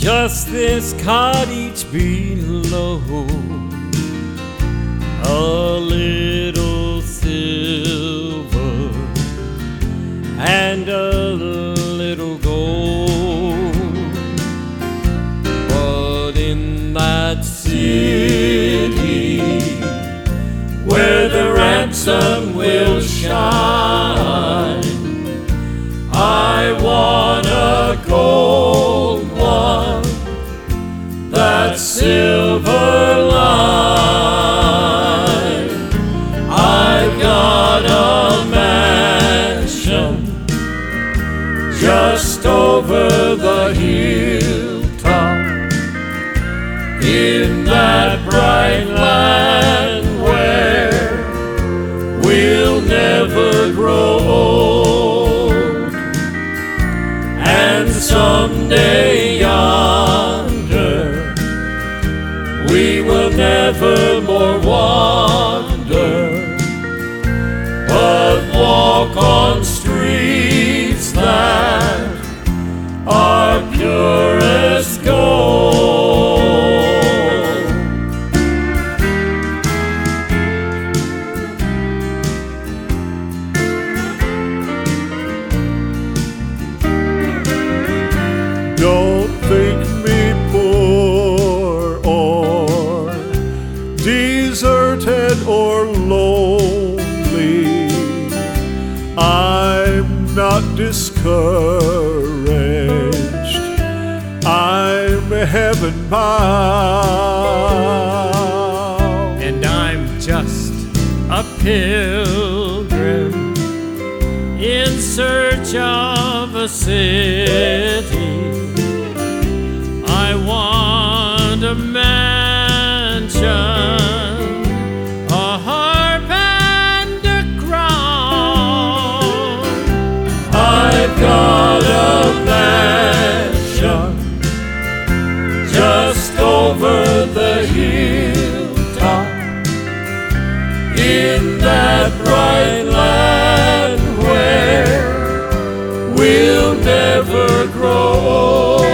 just this cottage below, a little silver and a little gold. But in that city where the ransom will shine, I want a gold one, that silver line. I've got a mansion just over the hilltop in that bright land where we'll never grow old. And someday yonder we will never more wander, but walk on streets that are pure as gold. Don't think me poor or deserted or lonely. I'm not discouraged. I'm heaven bound, And I'm just a pilgrim in search of a city. I want a mansion, a harp and a crown. I've got a mansion just over the hilltop in that bright land where we'll never grow old.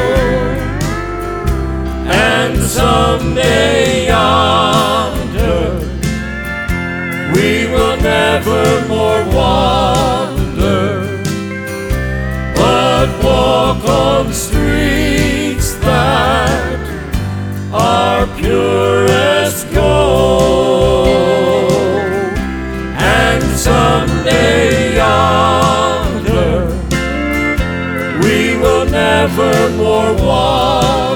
And someday yonder we will never more wander, but walk on streets that are pure as gold. And someday yonder we will never more wander,